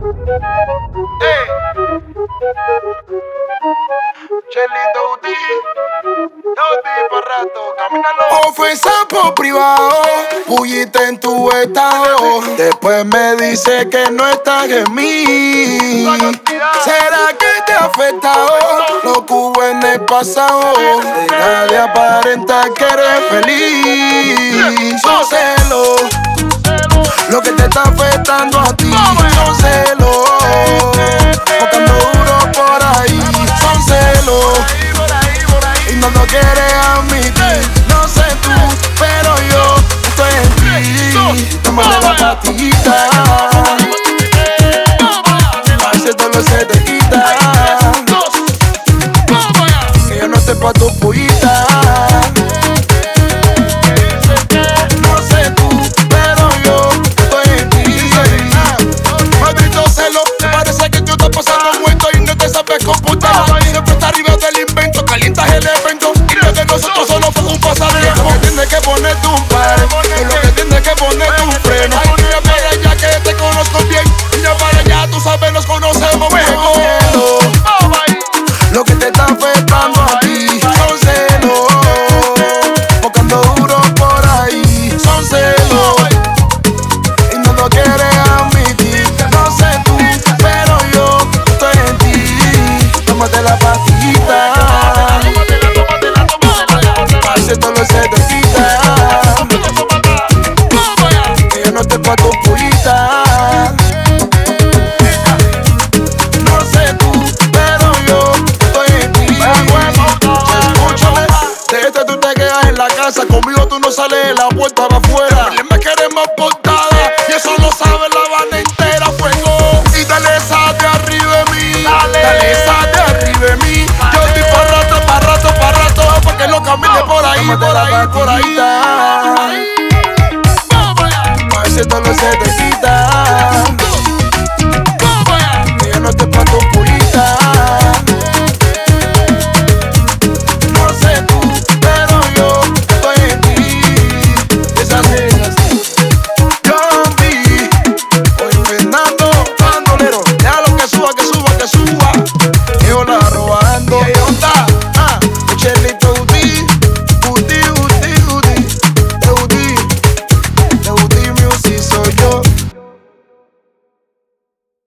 Ofensa por privado, bullita en tu estado. Después me dice que no estás en mí. ¿Será que te ha afectado lo que hubo en el pasado? Deja de aparentar que eres feliz. Son celos lo que te está afectando a ti. Son celos buscando duro por ahí. Son celos y no lo quieres admitir. No sé tú, pero yo estoy en ti. Tómate la pastillita, a ver si todo se te quita. Que yo no estoy pa' tu pollita. No sé tú, pero yo estoy en ti. Maldito celo, parece que tú estás pasando muerto y no te sabes comportar. Siempre estás arriba del invento, calientas el evento. De nosotros solo fue un pasatiempo. Lo que tienes que ponerte un par, lo que tienes que ponerte un freno. Mira para allá que te conozco bien. Mira para allá, tú sabes, nos conocemos mejor. Lo que te está afectando a ti son celos, buscando duro por ahí. Son celos y no lo quieres admitir. No sé tú, pero yo estoy en ti. Tómate la pastillita, todo lo se te quita. Que yo no estoy pa' tu pollita. No sé tú, pero yo estoy en ti. Escúchame, de este tú te quedas en la casa. Conmigo tú no sales de la puerta para afuera. Me queremos portada y eso lo sabe la banda entera. Fuego y dale esa de arriba de mí. Dale esa de arriba de mí. Yo estoy pa' rato, pa' rato, pa' rato, pa' que lo camine por ahí, por ahí, por ahí. A ver si todo se te quita.